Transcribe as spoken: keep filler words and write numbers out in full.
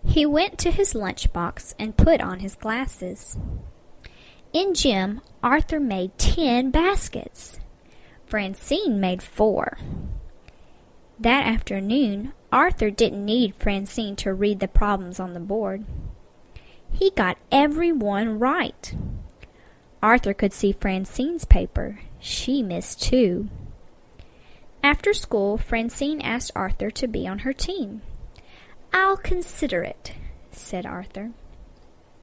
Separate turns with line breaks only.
He went to his lunchbox and put on his glasses. In gym, Arthur made ten baskets. Francine made four. That afternoon, Arthur didn't need Francine to read the problems on the board. He got every one right. Arthur could see Francine's paper. She missed two. After school, Francine asked Arthur to be on her team. "I'll consider it," said Arthur.